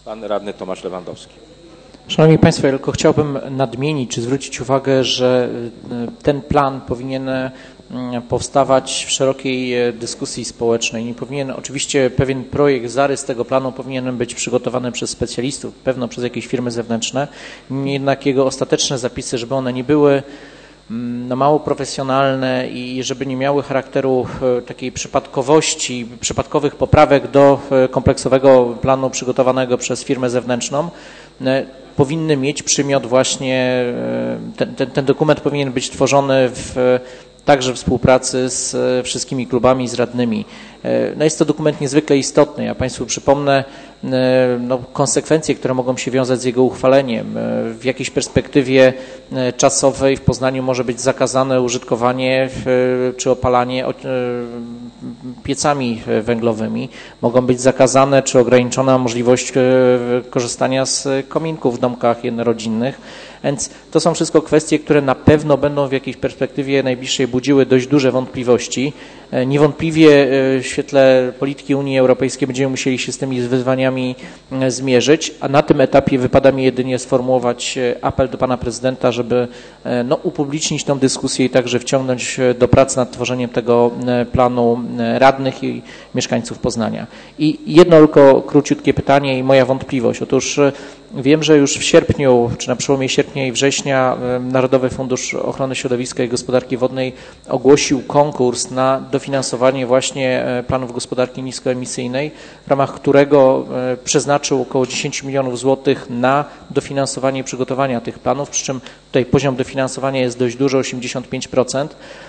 Pan radny Tomasz Lewandowski. Szanowni Państwo, ja tylko chciałbym nadmienić, czy zwrócić uwagę, że ten plan powinien powstawać w szerokiej dyskusji społecznej. Nie powinien, oczywiście pewien projekt, zarys tego planu powinien być przygotowany przez specjalistów, pewno przez jakieś firmy zewnętrzne, jednak jego ostateczne zapisy, żeby one nie były mało profesjonalne i żeby nie miały charakteru takiej przypadkowości, przypadkowych poprawek do kompleksowego planu przygotowanego przez firmę zewnętrzną, powinny mieć przymiot właśnie, ten dokument powinien być tworzony także w współpracy z wszystkimi klubami, z radnymi. No jest to dokument niezwykle istotny. Ja Państwu przypomnę konsekwencje, które mogą się wiązać z jego uchwaleniem. W jakiejś perspektywie czasowej w Poznaniu może być zakazane użytkowanie czy opalanie piecami węglowymi. Mogą być zakazane czy ograniczona możliwość korzystania z kominków w domkach jednorodzinnych. Więc to są wszystko kwestie, które na pewno będą w jakiejś perspektywie najbliższej budziły dość duże wątpliwości. Niewątpliwie w świetle polityki Unii Europejskiej będziemy musieli się z tymi wyzwaniami zmierzyć, a na tym etapie wypada mi jedynie sformułować apel do pana prezydenta, żeby upublicznić tę dyskusję i także wciągnąć do prac nad tworzeniem tego planu radnych i mieszkańców Poznania. I jedno tylko króciutkie pytanie i moja wątpliwość. Otóż wiem, że już w sierpniu, czy na przełomie sierpnia i września Narodowy Fundusz Ochrony Środowiska i Gospodarki Wodnej ogłosił konkurs na dofinansowanie właśnie planów gospodarki niskoemisyjnej, w ramach którego przeznaczył około 10 milionów złotych na dofinansowanie i przygotowania tych planów, przy czym tutaj poziom dofinansowania jest dość duży, 85%.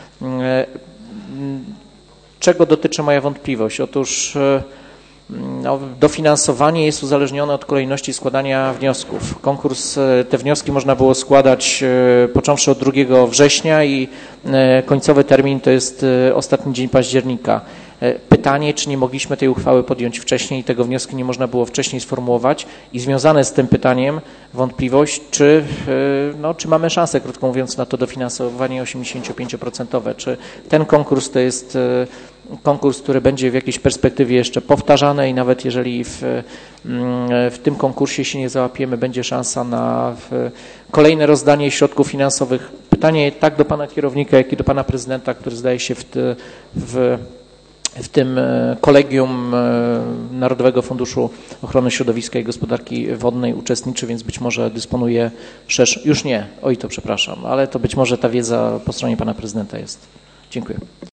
Czego dotyczy moja wątpliwość? Otóż dofinansowanie jest uzależnione od kolejności składania wniosków. Te wnioski można było składać począwszy od 2 września i końcowy termin to jest ostatni dzień października. Pytanie, czy nie mogliśmy tej uchwały podjąć wcześniej i tego wniosku nie można było wcześniej sformułować i związane z tym pytaniem wątpliwość, czy mamy szansę, krótko mówiąc, na to dofinansowanie 85%. Czy ten konkurs to jest konkurs, który będzie w jakiejś perspektywie jeszcze powtarzany i nawet jeżeli w tym konkursie się nie załapiemy, będzie szansa na kolejne rozdanie środków finansowych. Pytanie tak do pana kierownika, jak i do pana prezydenta, który zdaje się w tym kolegium Narodowego Funduszu Ochrony Środowiska i Gospodarki Wodnej uczestniczy, więc być może dysponuje już nie, to przepraszam, ale to być może ta wiedza po stronie pana prezydenta jest. Dziękuję.